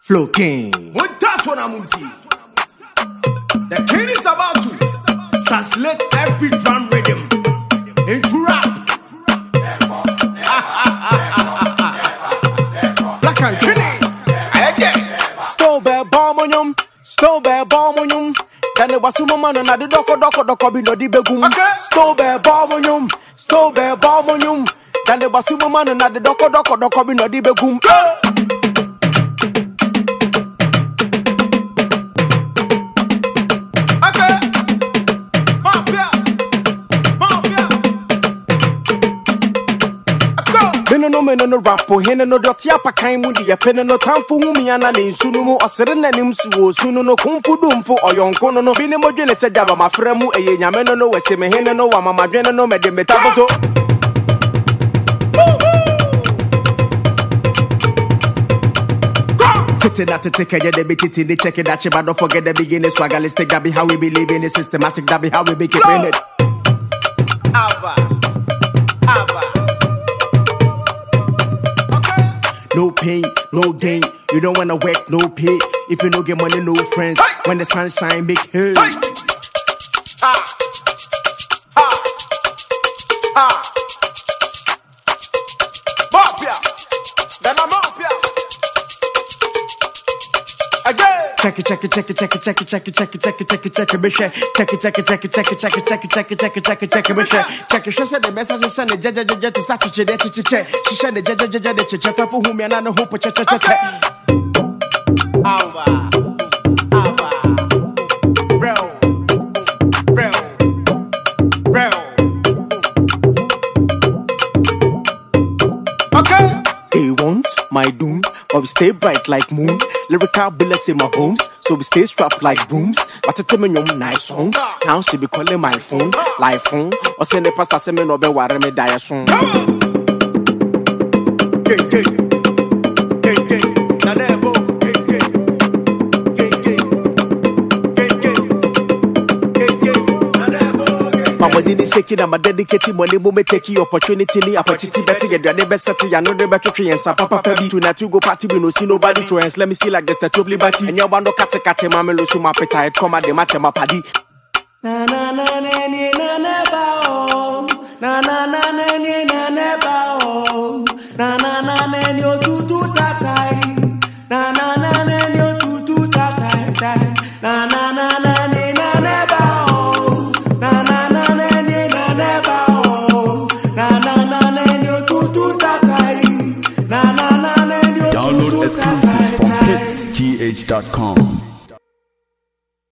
Flow King. That's what I'm into. The king is about to translate every drum rhythm into rap. Black and Kenny. Stove bomb. Then it was some man and I did doko be no di begum. Stove bomb. Then it was some man and I did doko be no di begum. No rapo hene no doti apa kan mu de pene no tamfo hu mi ana ne nsunu mu osere nanim suwo sunu no kumfu dumfo oyonko no bi ne modwene se jaba mafra mu eye nyame no wese me hene no wa mama dwene no mede metaboso Tete that to take the bitty they check it that but don't forget the beginning swagalistic that be how we believe in it systematic that be how we be keeping it Aba No pain, no gain. You don't wanna work, no pay. If you don't get money, no friends. Hey! When the sunshine make hay. Hey! Mafia, then I'm mafia. Again. Check it, bitch. Check it, bitch. Check it, she said the message is send the judge to such a check. She said the judge for whom and I hope check. Okay. They want my doom, but we stay bright like moon. Lyrical bullets in my homes, so we stay strapped like brooms. But I tell me nice songs. Now she be calling my phone, live phone. Or send the pastor send me no be worry me die soon. Mama didn't shake it, I'm a dedicated money moment take you opportunity better get your neighbor settle ya no the back tree and papa baby tonight you go party we no see nobody trends let me see like the statue of liberty and your bando kate mama lo so my appetite come at the match my paddy na na na na na na ba oh na na na na na na ba oh na na na na yo tu tatai na na na na yo tu tatai na na na na Download exclusive from hitsgh.com.